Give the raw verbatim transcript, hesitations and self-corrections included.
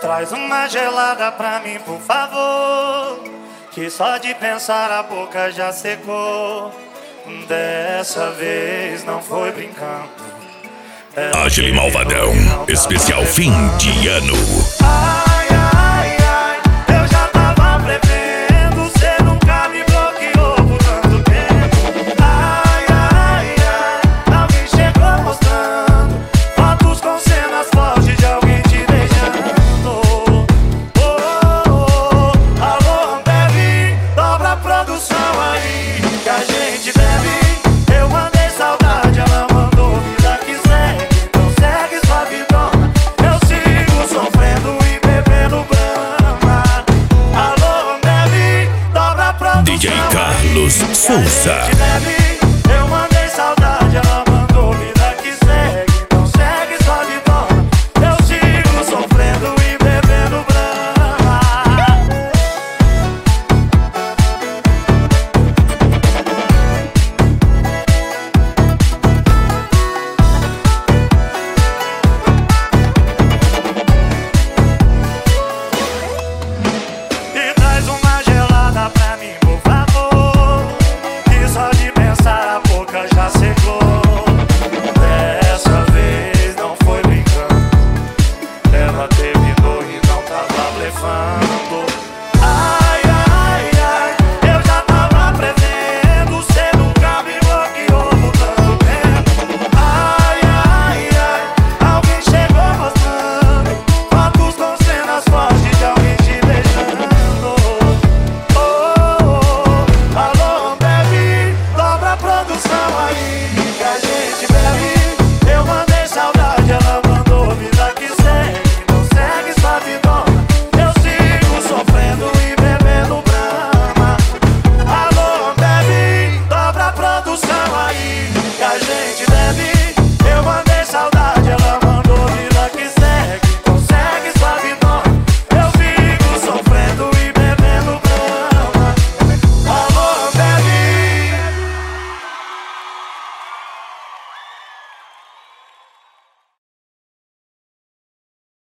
Traz uma gelada pra mim, por favor, que só de pensar a boca já secou. Dessa vez não foi brincando. Agile Malvadão, especial fim de ano. Ai, ai, ai, eu já tava prevendo. Cê nunca me bloqueou por tanto tempo. Ai, ai, ai, alguém chegou mostrando fotos com cenas fortes de alguém te beijando. Oh, oh, oh, alô, Ambev, dobra a produção aí que a gente bebe. Eu mandei saudade, ela mandou vida que segue. Então segue sua vidona, eu sigo sofrendo e bebendo brama. Alô, Ambev, dobra a produção D J Carlos Souza. Eu mandei saudade, ela mandou vida que segue. Então segue sua vidona, eu sigo sofrendo e bebendo brama. E traz uma gelada pra mim, por favor, que só de pensar a boca já secou. Dessa vez não foi brincando, ela terminou e não tava blefando. Ai, ai, ai, eu já tava prevendo. Cê nunca me bloqueou por tanto tempo. Ai, ai, ai, alguém chegou mostrando fotos com cenas fortes de alguém te beijando. Oh, oh, oh, alô, Ambev, dobra a produção aí